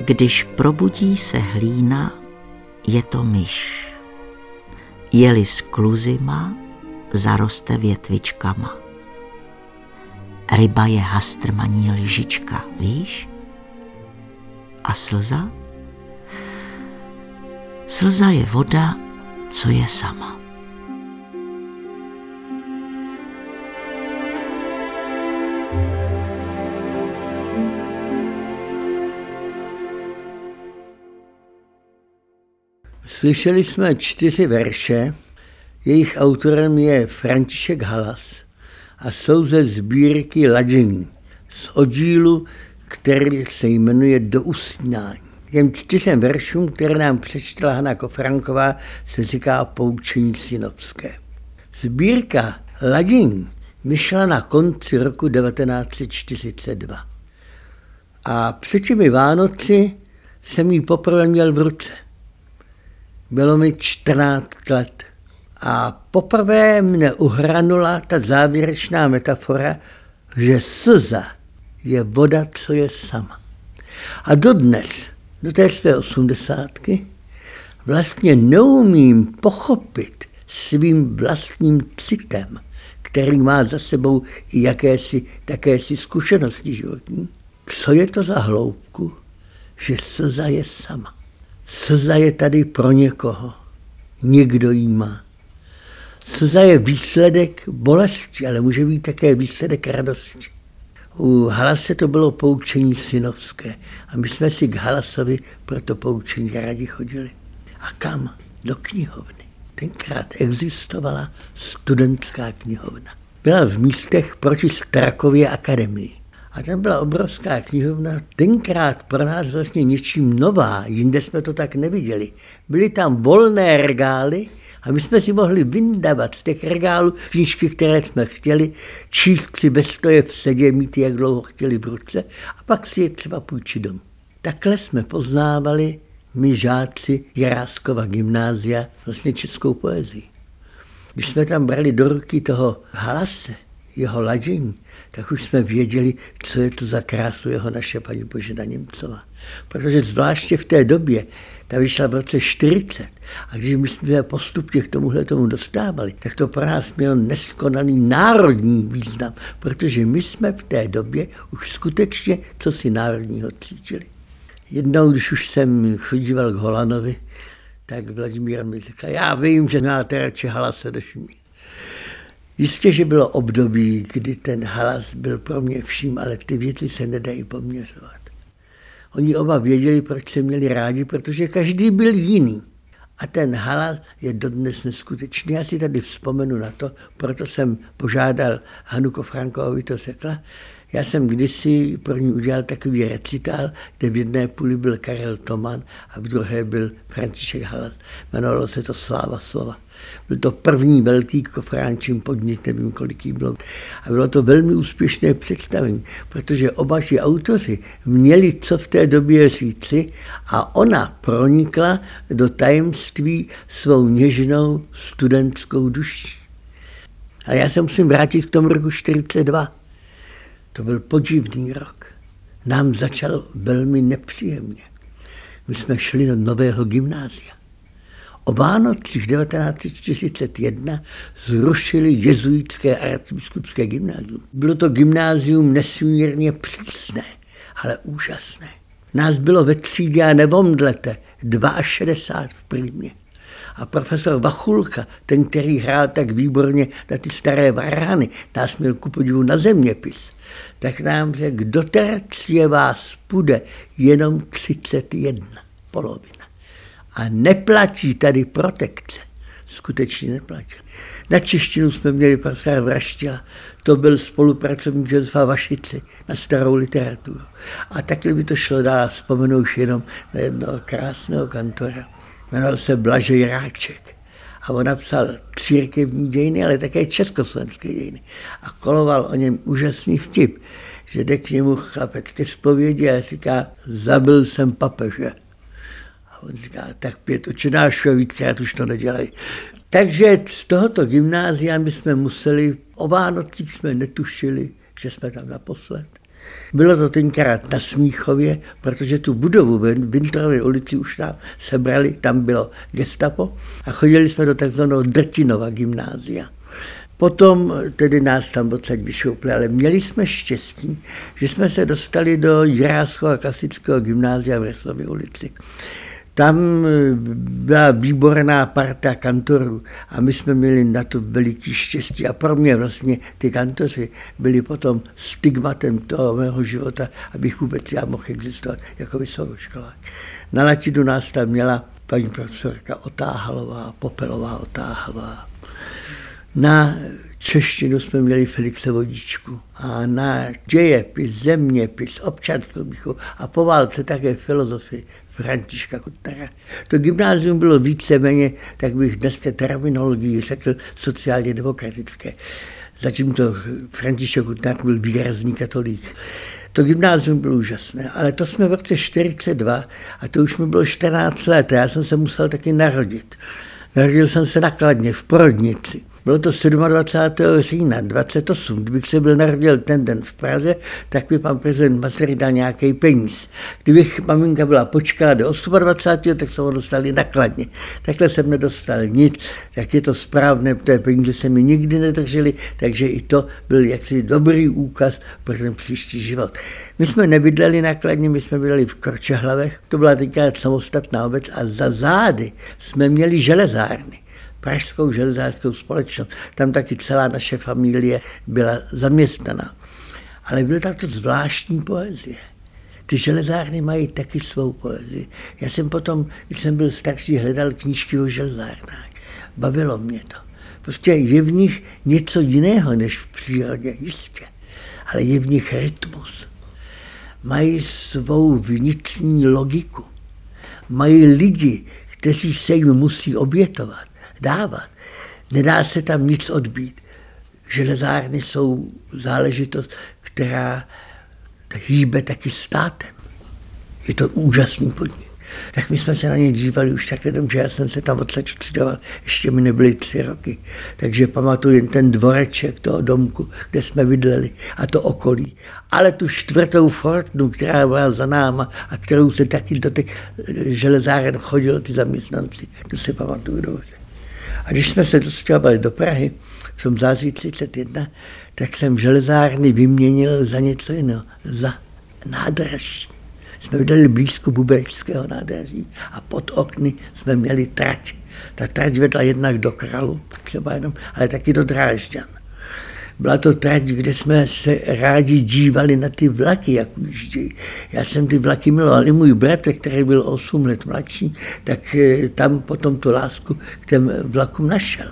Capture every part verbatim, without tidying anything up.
Když probudí se hlína, je to myš. Je-li s kluzima, zaroste větvičkama. Ryba je hastrmaní lžička, víš? A slza? Slza je voda, co je sama. Slyšeli jsme čtyři verše, jejich autorem je František Halas a jsou ze sbírky Ladžin z oddílu, který se jmenuje Do usínání. Těm čtyřem veršům, které nám přečetla Hana Kofranková, se říká Poučení synovské. Sbírka Ladžin vyšla na konci roku devatenáct set čtyřicet dva. A před těmi Vánoci jsem ji poprvé měl v ruce. Bylo mi čtrnáct let. A poprvé mne uhranula ta závěrečná metafora, že slza je voda, co je sama. A dodnes, do té své osmdesátky, vlastně neumím pochopit svým vlastním citem, který má za sebou i jakési, takési zkušenosti životní. Co je to za hloubku, že slza je sama. Slza je tady pro někoho, někdo jí má. Slza je výsledek bolesti, ale může být také výsledek radosti. U Halase to bylo poučení synovské a my jsme si k Halasovi pro to poučení rádi chodili. A kam? Do knihovny. Tenkrát existovala studentská knihovna. Byla v místech proti Strakově akademii. A tam byla obrovská knihovna, tenkrát pro nás vlastně něčím nová, jinde jsme to tak neviděli. Byly tam volné regály a my jsme si mohli vyndavat z těch regálů knížky, které jsme chtěli, číst si bez stoje v sedě, mít jak dlouho chtěli v ruce a pak si je třeba půjčit domů. Takhle jsme poznávali my žáci Jiráskova gymnázia vlastně českou poezii. Když jsme tam brali do ruky toho Halase, jeho Ladžin, tak už jsme věděli, co je to za krásu jeho naše paní Božena Němcová. Protože zvláště v té době, ta vyšla v roce čtyřicet, a když my jsme postupně k tomuhle tomu dostávali, tak to pro nás mělo neskonalý národní význam, protože my jsme v té době už skutečně co si národního cítili. Jednou, když už jsem chodíval k Holanovi, tak Vladimír mi říkal, já vím, že máte radši Halase než mě. Jistě, že bylo období, kdy ten Halas byl pro mě vším, ale ty věci se nedají poměřovat. Oni oba věděli, proč se měli rádi, protože každý byl jiný. A ten Halas je dodnes neskutečný. Já si tady vzpomenu na to, proto jsem požádal Hanu Kofrankovou, aby to řekla. Já jsem kdysi pro ní udělal takový recitál, kde v jedné půli byl Karel Toman a v druhé byl František Halas. Jmenovalo se to Sláva slova. Byl to první velký Kofránčin podnik, nevím, kolik jí bylo. A bylo to velmi úspěšné představení, protože oba ti autoři měli co v té době říci a ona pronikla do tajemství svou něžnou studentskou duší. Ale já se musím vrátit k tomu roku čtyřicet dva. To byl podivný rok. Nám začal velmi nepříjemně. My jsme šli do nového gymnázia. O Vánocích devatenáct set čtyřicet jedna zrušili jezuitské arcibiskupské gymnázium. Bylo to gymnázium nesmírně přísné, ale úžasné. Nás bylo ve třídě, a nevomdlete, šedesát dva v prýmě. A profesor Vachulka, ten, který hrál tak výborně na ty staré varány, nás měl ku podivu na zeměpis, tak nám řekl, do tercie vás půjde jenom třicet jedna, polovina. A neplatí tady protekce. Skutečně neplatí. Na češtinu jsme měli profesora Vraštila, to byl spolupracovník Josefa Vašici na starou literaturu. A takhle by to šlo dál, vzpomenu už jenom na jednoho krásného kantora. Jmenoval se Blažej Ráček. A on napsal církevní dějiny, ale také československé dějiny. A koloval o něm úžasný vtip, že jde k němu chlapec ke zpovědi a říká, zabil jsem papeže. A on říká, tak pět očenášů a víckrát už to nedělají. Takže z tohoto gymnázia my jsme museli, o Vánocích jsme netušili, že jsme tam naposled. Bylo to tenkrát na Smíchově, protože tu budovu v Winterově ulici už nám sebrali, tam bylo gestapo a chodili jsme do takzvaného Drtinova gymnázia. Potom tedy nás tam odsaď vyšoupli, ale měli jsme štěstí, že jsme se dostali do Jiráského klasického gymnázia v Reslově ulici. Tam byla výborná parta kantorů a my jsme měli na to veliký štěstí a pro mě vlastně ty kantoři byli potom stigmatem toho mého života, abych vůbec já mohl existovat jako vysokoškolák. Na latinu nás tam měla paní profesorka Otáhalová, Popelová Otáhalová. Na češtinu jsme měli Felixe Vodičku a na dějepis, zeměpis, občanskou výchovu a po válce také filozofii Františka Kutnera. To gymnázium bylo víceméně, tak bych dneska terminologii řekl, sociálně demokratické. Zatímco František Kutner byl výrazný katolík. To gymnázium bylo úžasné, ale to jsme v roce čtyřicet dva a to už mi bylo čtrnáct let a já jsem se musel taky narodit. Narodil jsem se na Kladně v Porodnici. Bylo to dvacátého sedmého října dvacet osm, kdybych se byl narodil ten den v Praze, tak by pan prezident Masaryk dal nějaký peníz. Kdybych maminka byla počkala do dvacátého osmého tak jsem ho dostali na Kladně. Takhle jsem nedostal nic, tak je to správné, protože peníze se mi nikdy nedržely, takže i to byl jaksi dobrý úkaz pro ten příští život. My jsme nebydleli na Kladně, my jsme bydleli v Kročehlavech, to byla tenkrát samostatná obec a za zády jsme měli železárny. Pražskou železářskou společnost. Tam taky celá naše familie byla zaměstnaná. Ale byla tak to zvláštní poezie. Ty železárny mají taky svou poezii. Já jsem potom, když jsem byl starší, hledal knížky o železárnách. Bavilo mě to. Prostě je v nich něco jiného než v přírodě, jistě. Ale je v nich rytmus. Mají svou vnitřní logiku. Mají lidi, kteří se jim musí obětovat. Dávat. Nedá se tam nic odbít. Železárny jsou záležitost, která hýbe taky státem. Je to úžasný podnik. Tak my jsme se na ně dívali už tak jenom, že já jsem se tam odsaď přidoval, ještě mi nebyly tři roky. Takže pamatuju jen ten dvoreček toho domku, kde jsme bydleli a to okolí. Ale tu čtvrtou fortnu, která byla za náma a kterou se taky do těch železáren chodili ty zaměstnanci, to si pamatuju dobře. A když jsme se dostávali do Prahy v tom září třicet jedna, tak jsem železárny vyměnil za něco jiného, za nádraží. Jsme viděli blízko Bubečského nádraží a pod okny jsme měli trať. Ta trať vedla jednak do Kralu, třeba jenom, ale taky do Drážďan. Byla to trať, kde jsme se rádi dívali na ty vlaky, jak ujíždějí. Já jsem ty vlaky miloval. I můj bratr, který byl osm let mladší, tak tam potom tu lásku k těm vlakům našel.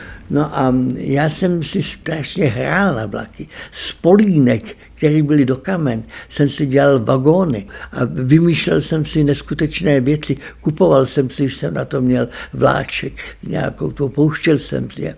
No a já jsem si strašně hrál na vlaky. Z polínek, které byly do kamen, jsem si dělal vagóny a vymýšlel jsem si neskutečné věci. Kupoval jsem si, když jsem na to měl vláček, nějakou to pouštěl jsem si je.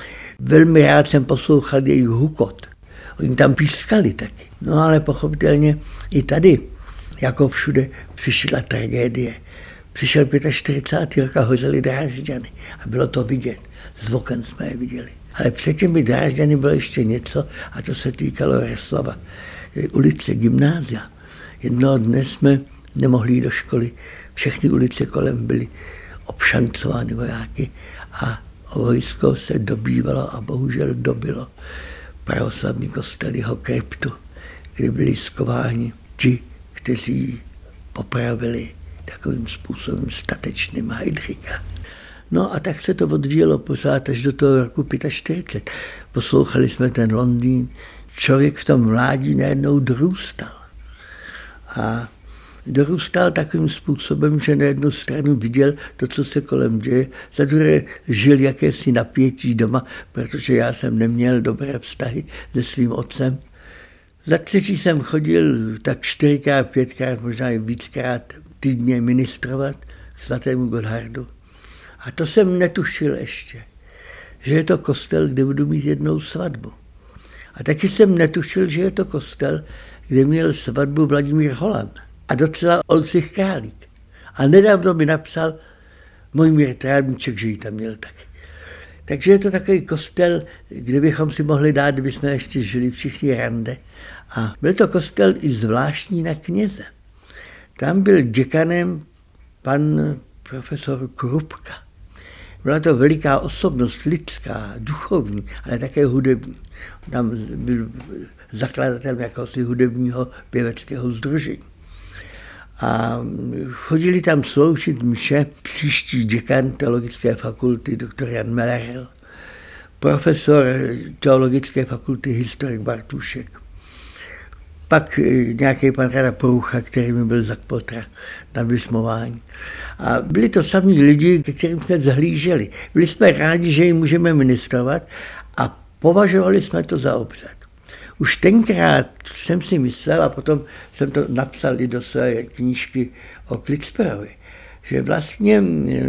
Velmi rád jsem poslouchal jejich hukot. Oni tam pískali taky. No ale pochopitelně i tady, jako všude, přišla tragédie. Přišel čtyřicátého pátého rok a hořely Drážďany a bylo to vidět. Z oken jsme je viděli. Ale před těmi Drážďany bylo ještě něco a to se týkalo Reslova. Ulice Gymnázia. Jednoho dne jsme nemohli jít do školy. Všechny ulice kolem byly obšancovány vojáky a vojsko se dobývalo a bohužel dobilo pravoslavný kostel jeho kryptu, kde byli skováni ti, kteří popravili takovým způsobem statečným Heydricha. No a tak se to odvíjelo pořád až do toho roku čtyřicet pět. Poslouchali jsme ten Londýn. Člověk v tom mládí najednou dorůstal. A dorůstal takovým způsobem, že na jednu stranu viděl to, co se kolem děje, za druhé žil jakési napětí doma, protože já jsem neměl dobré vztahy se svým otcem. Za třetí jsem chodil tak čtyřikrát, pětkrát, možná i víckrát týdně ministrovat k svatému Gothardu. A to jsem netušil ještě, že je to kostel, kde budu mít jednou svatbu. A taky jsem netušil, že je to kostel, kde měl svatbu Vladimír Holan a docela Oldřich Králík. A nedávno mi napsal Mojmír Trávníček, že ji tam měl taky. Takže je to takový kostel, kde bychom si mohli dát, kdyby jsme ještě žili všichni rande A byl to kostel i zvláštní na kněze. Tam byl děkanem pan profesor Krupka. Byla to veliká osobnost, lidská, duchovní, ale také hudební. Tam byl zakladatelem jakéhosi hudebního pěveckého sdružení. A chodili tam sloužit mše příští děkan teologické fakulty doktor Jan Melerel, profesor teologické fakulty historik Bartušek, pak nějaký pan Rada Porucha, který mi byl zakpotra na vysmování. A byli to samí lidi, ke kterým jsme zhlíželi. Byli jsme rádi, že jim můžeme ministrovat a považovali jsme to za obřad. Už tenkrát jsem si myslel, a potom jsem to napsal i do své knížky o Klitsperovi, že vlastně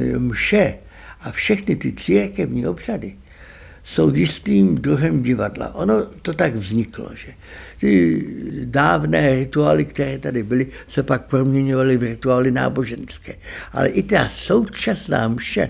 mše a všechny ty církevní obřady jsou jistým druhem divadla. Ono to tak vzniklo, že ty dávné rituály, které tady byly, se pak proměňovaly v rituály náboženské. Ale i ta současná mše,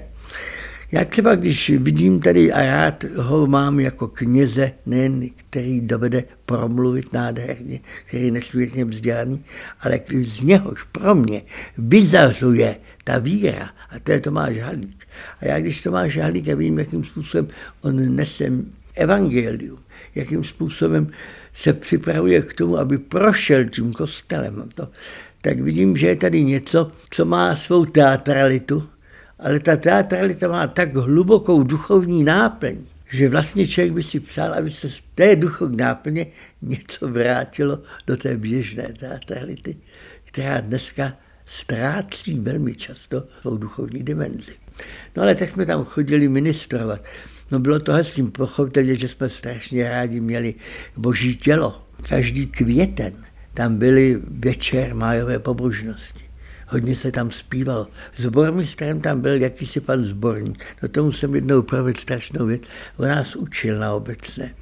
já třeba, když vidím tady a rád ho mám jako kněze, nejen který dovede promluvit nádherně, který je nesmírně vzdělaný, ale z něhož pro mě vyzařuje ta víra, a to je Tomáš Halík. A já, když Tomáš Halík, já vidím, jakým způsobem on nese evangelium, jakým způsobem se připravuje k tomu, aby prošel tím kostelem, to, tak vidím, že je tady něco, co má svou teatralitu, ale ta teatralita má tak hlubokou duchovní náplň, že vlastně člověk by si psal, aby se z té duchovní náplně něco vrátilo do té běžné teatrality, která dneska ztrácí velmi často svou duchovní dimenzi. No ale tak jsme tam chodili ministrovat. No bylo to hezký, pochopitelně, že jsme strašně rádi měli boží tělo. Každý květen tam byly večer májové pobožnosti. Hodně se tam zpívalo. Sbormistrem tam byl jakýsi pan Zborník. No tomu jsem jednou provedl strašnou věc. On nás učil na obecné.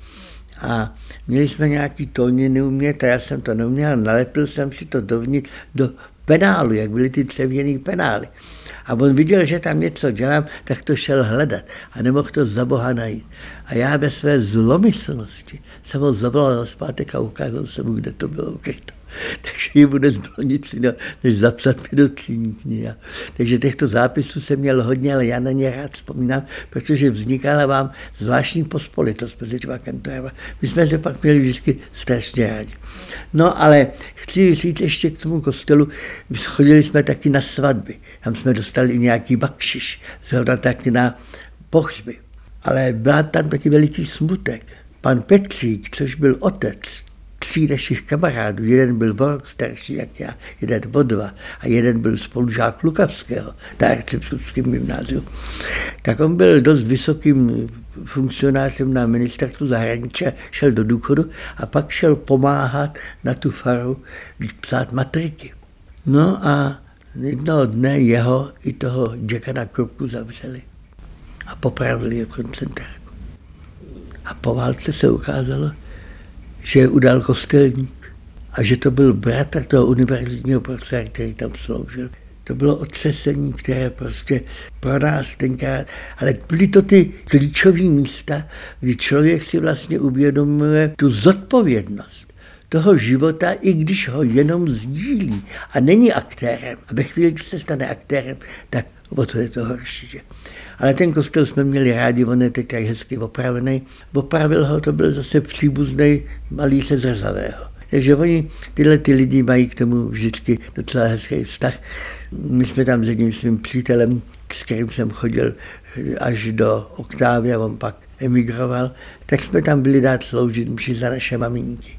A měli jsme nějaký tóniny umět a já jsem to neuměl. Nalepil jsem si to dovnitř do penálu, jak byly ty dřevěný penály. A on viděl, že tam něco dělám, tak to šel hledat a nemohl to za boha najít. A já ve své zlomyslnosti jsem ho zavolal na zpátek a ukázal jsem mu, kde to bylo ukryto. Takže jim nezbylo nic jiného, než zapsat mi do třídní knihy. Takže těchto zápisů jsem měl hodně, ale já na ně rád vzpomínám, protože vznikala vám zvláštní pospolitost mezi těma kantorama. My jsme se pak měli vždycky strašně rádi. No ale chci říct ještě k tomu kostelu, chodili jsme taky na svatby, tam jsme dostali i nějaký bakšiš, zrovna taky na pohřby. Ale byl tam taky veliký smutek. Pan Petřík, což byl otec tří našich kamarádů, jeden byl o rok starší jak já, jeden o dva a jeden byl spolužák Lukavského na arcibiskupském gymnáziu, tak on byl dost vysokým funkcionářem na ministerstvu zahraničí, šel do důchodu a pak šel pomáhat na tu faru psát matriky. No a jednoho dne jeho i toho děkana Krupku zavřeli a popravili je v koncentráku. A po válce se ukázalo, že je udal kostelník a že to byl bratr toho univerzitního profesora, který tam sloužil. To bylo otřesení, které prostě pro nás tenkrát, ale byly to ty klíčové místa, kdy člověk si vlastně uvědomuje tu zodpovědnost toho života, i když ho jenom sdílí a není aktérem. A ve chvíli, když se stane aktérem, tak o to je to horší. Že? Ale ten kostel jsme měli rádi, on je teď tak hezky opravený. Opravil ho, to byl zase příbuzný malý se Zrzavého. Takže oni, tyhle ty lidi mají k tomu vždycky docela hezký vztah. My jsme tam s jedním svým přítelem, s kterým jsem chodil až do Oktávy a on pak emigroval, tak jsme tam byli dát sloužit mši za naše maminky.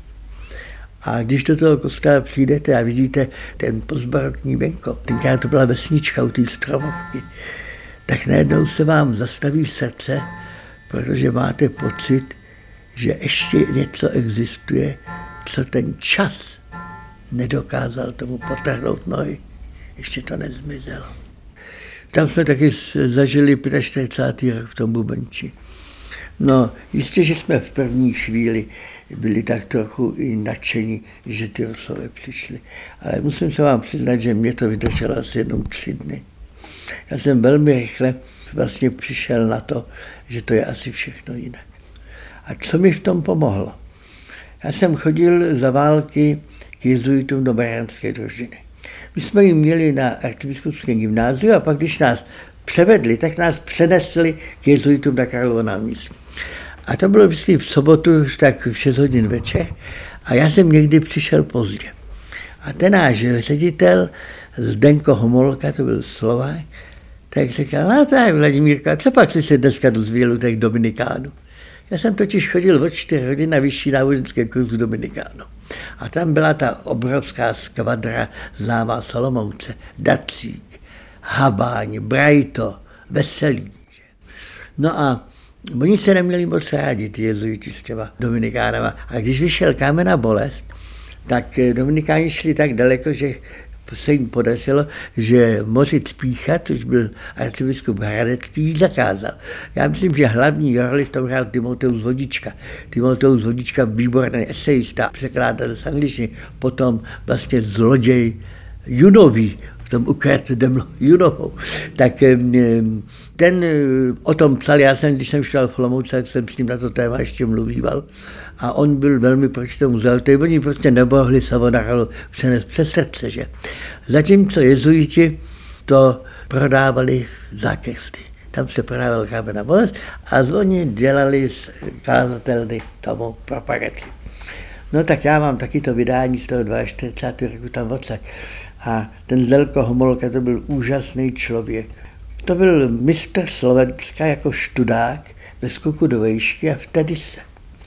A když do toho kostela přijdete a vidíte ten postbarokní venkov, tenkrát to byla vesnička u té stromovky, tak najednou se vám zastaví srdce, protože máte pocit, že ještě něco existuje, co ten čas nedokázal tomu potrhnout nohy. Ještě to nezmizelo. Tam jsme taky zažili čtyřicátý pátý rok v tom Bubenči. No, jistě, že jsme v první chvíli byli tak trochu i nadšení, že ty Rusové přišli. Ale musím se vám přiznat, že mě to vydrželo asi jenom tři dny. Já jsem velmi rychle vlastně přišel na to, že to je asi všechno jinak. A co mi v tom pomohlo? Já jsem chodil za války k jezuitům do Mariánské družiny. My jsme ji měli na arcibiskupském gymnáziu a pak, když nás převedli, tak nás přenesli k jezuitům na Karlovo náměstí. A to bylo vždycky v sobotu, tak v šest hodin večer a já jsem někdy přišel pozdě. A ten náš ředitel, Zdenko Homolka, to byl Slovák, tak říkal, no tak Vladimírka, co pak jsi se dneska dozvěděl u těch Dominikánů? Já jsem totiž chodil od čtyři hodin na vyšší náboženské kurzu Dominikánu. A tam byla ta obrovská skvadra známá z Olomouce, Dacík, Habáň, Brajto, Veselý. No a oni se neměli moc rádi, ty jezuiti s těma Dominikánama. A když vyšel Kámen a bolest, tak Dominikáni šli tak daleko, že se jim podařilo, že Mořic Pícha, což byl arcibiskup hradecký, zakázal. Já myslím, že hlavní roli v tom hrál Timoteus Vodička. Timoteus Vodička, výborný esejista, překládal z angličtiny, potom vlastně zloděj Junový, v tom ukradl Demlo Junovou. Tak ten o tom psal, já jsem, když jsem šel v Olomouci, tak jsem s ním na to téma ještě mluvíval. A on byl velmi proti tomu zaujatý, oni prostě nemohli Savonarodu přenést přes srdce, že? Zatímco jezuiti to prodávali za krsty. Tam se prodával Kámen a bolest a oni dělali z kázatelny tomu propagaci. No tak já mám taky to vydání z toho čtyřicátého roku tam odsaď. A ten Zelko Homolka, to byl úžasný člověk. To byl mistr Slovenska jako študák ve skoku do vejšky a v tenise.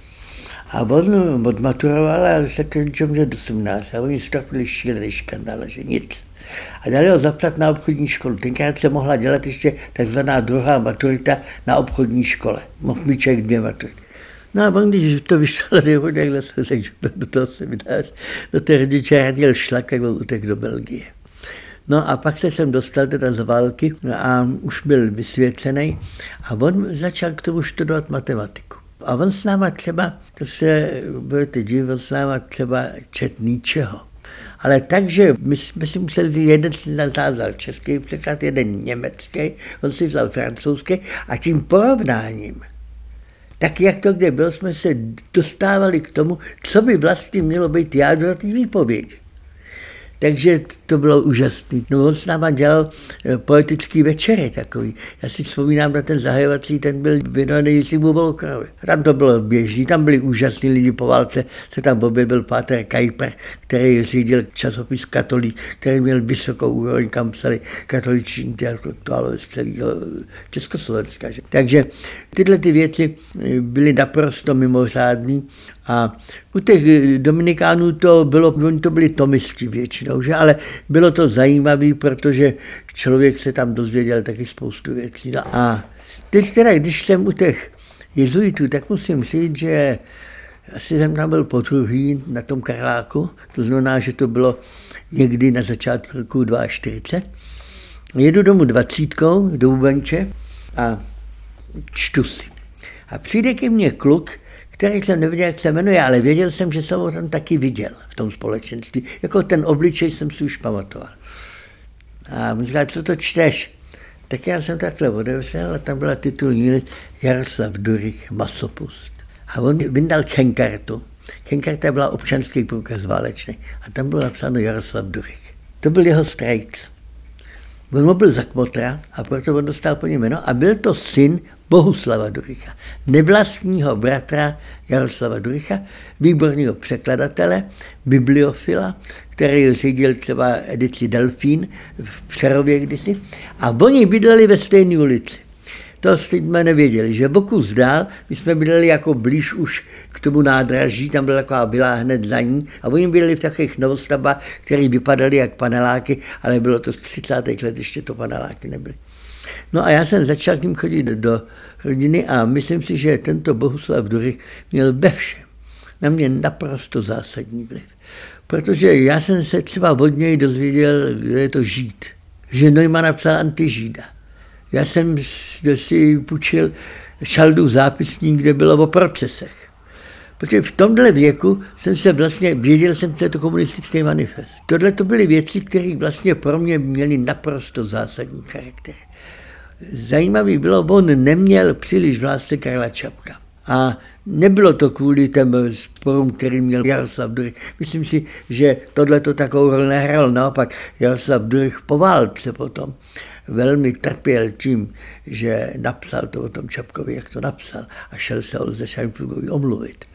A on odmaturoval a řekl, že může do sedmnácti. A oni strapili šílený škandál, že nic. A dali ho zapsat na obchodní školu. Tenkrát se mohla dělat ještě takzvaná druhá maturita na obchodní škole. Mohl mít člověk dvě maturity. No a on, když to vyšlo, takhle se řekl, že do toho semináře, do té rodiče radil šlak, jak byl utek do Belgie. No a pak se jsem dostal teda z války a už byl vysvěcený a on začal k tomu studovat matematiku. A on s náma třeba, to se budete dívat, s náma třeba čet Nietzscheho. Ale takže my jsme si museli, jeden si vzal český překlad, jeden německý, on si vzal francouzský a tím porovnáním, tak jak to kde bylo, jsme se dostávali k tomu, co by vlastně mělo být jádro té výpovědi. Takže to bylo úžasné. No on s náma dělal poetický večery takový. Já si vzpomínám na ten zahajovací, ten byl věnovaný Jiřímu Volkrovi. Tam to bylo běžný, tam byli úžasní lidi po válce, se tam objevil páter Kajper, který řídil časopis Katolík, který měl vysokou úroveň, kam psali katoličtí intelektuálové z celého Československa. Že? Takže tyhle ty věci byly naprosto mimořádné. A u těch Dominikánů to bylo, oni to byli tomisti většinou, že? Ale bylo to zajímavé, protože člověk se tam dozvěděl taky spoustu věcí. No a teď teda, když jsem u těch jezuitů, tak musím říct, že asi jsem tam byl podruhý na tom Karláku, to znamená, že to bylo někdy na začátku roku čtyřicet dva. Jedu domů dvacítkou do Ubenče a čtu si. A přijde ke mně kluk, který jsem nevěděl, jak se jmenuje, ale věděl jsem, že jsem ho tam taky viděl v tom společenství. Jako ten obličej jsem si už pamatoval. A on říká, co to čteš? Tak já jsem takhle odevřel a tam byla titulní list Jaroslav Durych, Masopust. A on vyndal Kenkartu. Kenkarta byla občanský průkaz válečný. A tam bylo napsáno Jaroslav Durych. To byl jeho strejc. On mu byl za kmotra a proto on dostal po něm jméno a byl to syn Bohuslava Duricha, nevlastního bratra Jaroslava Duricha, výborného překladatele, bibliofila, který řídil třeba edici Delfín v Přerově kdysi. A oni bydleli ve stejné ulici. To jsme nevěděli, že pokus dál, my jsme bydleli jako blíž už k tomu nádraží, tam byla taková byla hned za ní a oni bydleli v takových novostavbách, které vypadaly jak paneláky, ale bylo to z třicátých let, ještě to paneláky nebyly. No a já jsem začal tím chodit do rodiny a myslím si, že tento Bohuslav Durych měl ve všem na mě naprosto zásadní vliv. Protože já jsem se třeba od něj dozvěděl, kde je to Žid, že Neumann napsal Antižída. Já jsem si půjčil Šaldův zápisník, kde bylo o procesech. Protože v tomhle věku jsem se vlastně, věděl jsem, co je to komunistický manifest. Tohle to byly věci, které vlastně pro mě měly naprosto zásadní charakter. Zajímavý bylo, on neměl příliš v lásce Karla Čapka. A nebylo to kvůli těm sporům, který měl Jaroslav Durch. Myslím si, že tohle to takovou roli nehrál. Naopak Jaroslav Durch po válce potom velmi trpěl tím, že napsal to o tom Čapkovi, jak to napsal, a šel se Olze Šajnflugovi omluvit.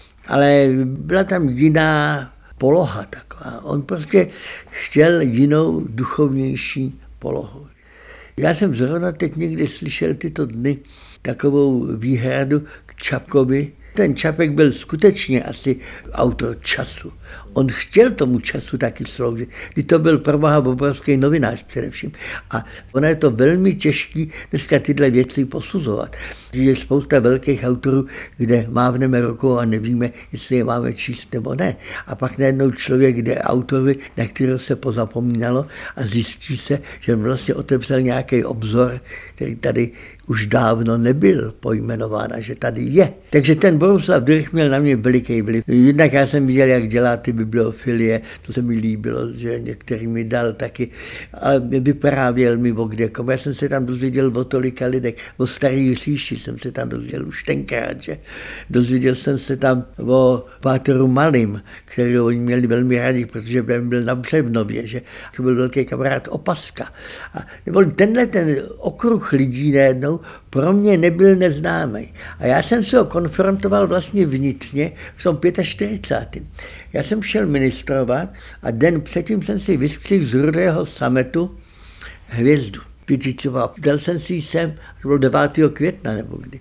Ale byla tam jiná poloha taková. On prostě chtěl jinou duchovnější polohu. Já jsem zrovna teď někdy slyšel tyto dny takovou výhradu k Čapkovi. Ten Čapek byl skutečně asi autor času. On chtěl tomu času taky sloužit. Když to byl proboha obrovský novinář především. A ono je to velmi těžké dneska tyhle věci posuzovat. Je spousta velkých autorů, kde mávneme rukou a nevíme, jestli je máme číst nebo ne. A pak najednou člověk jde autorovi, na kterého se pozapomínalo, a zjistí se, že on vlastně otevřel nějaký obzor, který tady už dávno nebyl pojmenován a že tady je. Takže ten Bohuslav Durch měl na mě veliký vliv. Jednak já jsem viděl, jak dělá ty bibliofilie, to se mi líbilo, že některý mi dal taky, ale vyprávěl mi o kdekom. Já jsem se tam dozvěděl o tolika lidech, o starý říši jsem se tam dozvěděl už tenkrát, že dozvěděl jsem se tam o Páteru Malým, kterého oni měli velmi rádi, protože byl na Břevnově, že to byl velký kamarád Opaska. A nebo tenhle ten okruh lidí najednou pro mě nebyl neznámý. A já jsem se ho konfrontoval vlastně vnitřně v tom čtyřicátém Já jsem šel ministrovat a den předtím jsem si vyskřihl z Rudého sametu hvězdu. Pětičová. Dal jsem si ji sem, to bylo devátého května nebo kdy.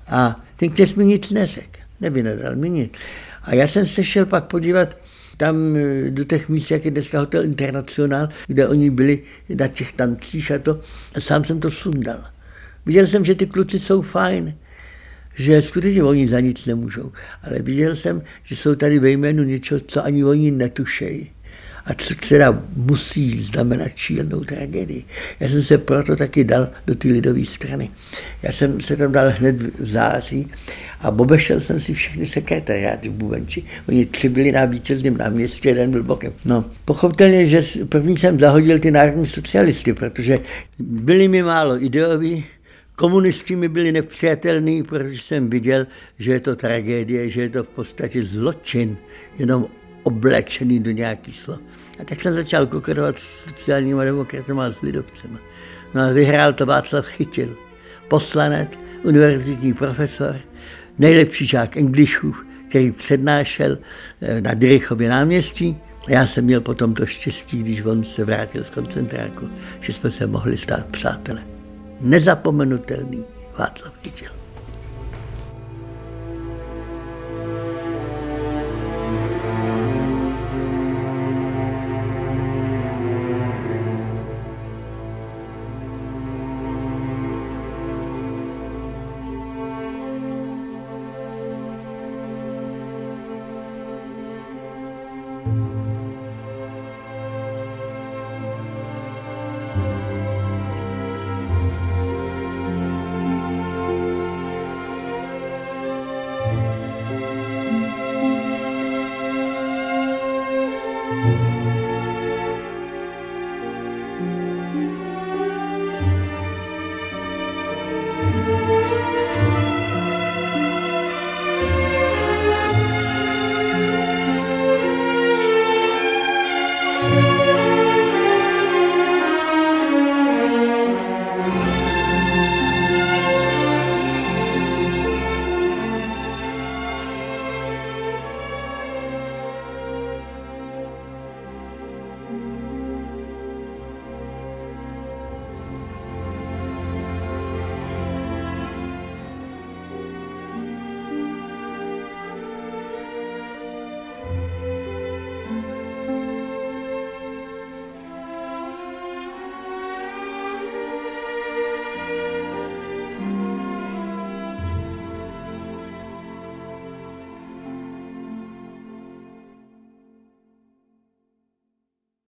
A ten kněz mi nic neřekl, nevynadal mi nic. A já jsem se šel pak podívat tam do těch míst, jak je dneska Hotel International, kde oni byli na těch tancích a to. A sám jsem to sundal. Viděl jsem, že ty kluci jsou fajn, že skutečně oni za nic nemůžou. Ale viděl jsem, že jsou tady ve jménu něčeho, co ani oni netušejí. A co teda musí znamenat šílenou tragédii. Já jsem se proto taky dal do té lidové strany. Já jsem se tam dal hned v září a obešel jsem si všechny sekretariáty v Bubenči. Oni tři byli na Vítězném náměstí, jeden byl bokem. No, pochopitelně, že první jsem zahodil ty národní socialisty, protože byli mi málo ideoví, komunisti mi byli nepřijatelní, protože jsem viděl, že je to tragédie, že je to v podstatě zločin, jenom oblečený do nějakých slov. A tak jsem začal kokerovat s sociálníma demokratama a s lidovcema. No a vyhrál to Václav Chytil, poslanec, univerzitní profesor, nejlepší žák Englishů, který přednášel na Dyrichově náměstí. Já jsem měl potom to štěstí, když on se vrátil z koncentráku, že jsme se mohli stát přátelé. Nezapomenutelný Václav Chytil.